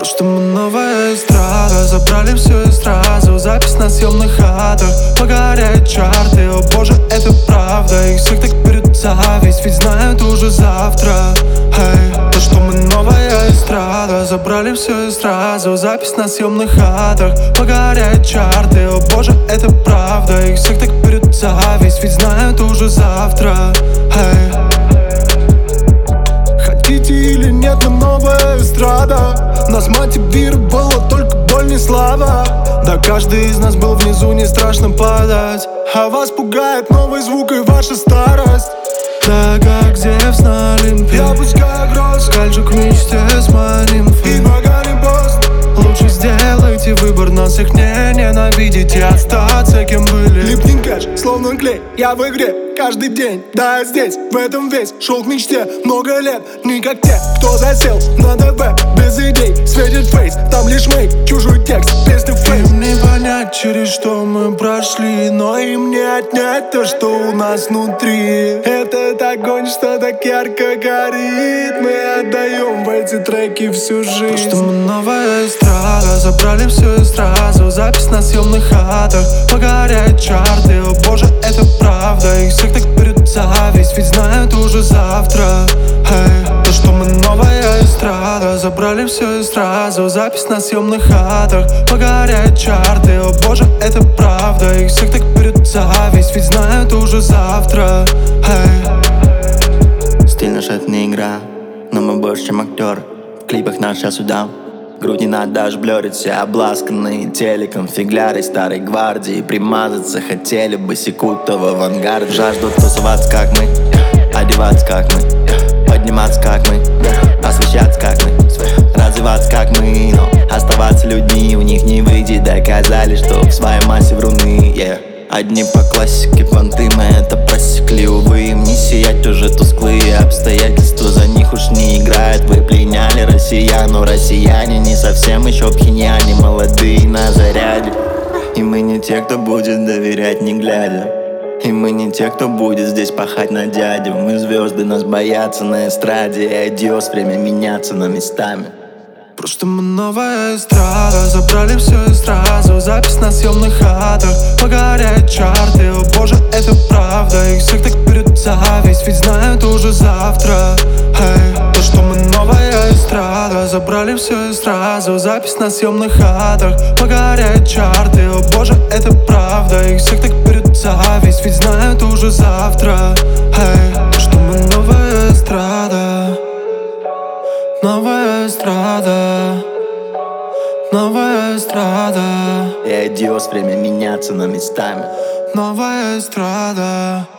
что мы новая эстрада. Забрали все и сразу, запись на съемных хатах. Погоряют чарты, о боже, это правда. Их всех так берет зависть, ведь знают уже завтра. То, что мы новая эстрада. Забрали все и сразу, запись на съемных хатах. Погоряют чарты, о боже, это правда. Их всех так берет зависть, ведь знают уже завтра. Хотите или нет, мы новая эстрада. Нас мотивировала только боль, не слава. Да каждый из нас был внизу, не страшно падать. А вас пугает новый звук и ваша старость. Да как Зевс на Олимпе, я пускаю гроз, скольжу к мечте с моим и поганый пост. Лучше сделайте выбор, нас всех не ненавидеть и остаться кем были. Липнет кэш, словно клей, я в игре каждый день. Да, я здесь, в этом весь шел к мечте. Много лет, не как те, кто засел на ТВ без идей. Светит фейс, там лишь мейк, чужой текст, песня фейс. Им не понять, через что мы прошли, но им не отнять то, что у нас внутри. Этот огонь, что так ярко горит, мы отдаем в эти треки всю жизнь. То, что мы новая эстрада. Забрали все и сразу, запись на съемных хатах. Погоряют чарты, о боже, это правда. Их всех так берет зависть, ведь знают уже завтра. То, что мы новая эстрада. Забрали все и сразу, запись на съемных хатах. Погоряют чарты, о боже, это правда. Их всех так берет зависть, ведь знают уже завтра. Стиль наш — это не игра, но мы больше, чем актер. В клипах наш час удам. Грудь не надо даже блёрить, все обласканные телеком. Фигляры старой гвардии примазаться хотели бы, секут в авангард. Жаждут тусоваться как мы, одеваться как мы, подниматься как мы, освещаться как мы, развиваться как мы, но оставаться людьми у них не выйдет. Доказали, что в своей массе вруны, Одни по классике понты, мы это просекли. Увы, им не сиять уже тусклые обстоятельства, за них уж не играют. Вы пленяли россиян, но россияне не совсем еще пхеньяне. Молодые на заряде, и мы не те, кто будет доверять не глядя. И мы не те, кто будет здесь пахать на дядю. Мы звезды, нас боятся на эстраде. И адьос, время меняться на местами. Просто мы новая эстрада. Забрали все и сразу, запись на съемных хатах. Погоряют чарты, о боже, это правда. Их всех так берет зависть, ведь знают уже завтра. То, что мы новая эстрада. Забрали все и сразу, запись на съемных хатах. Погоряют чарты, о боже, это правда. Их всех так берет зависть, ведь знают уже завтра. То, что мы новая эстрада. Новая эстрада, новая эстрада. И адьос, время меняться на местами. Новая эстрада.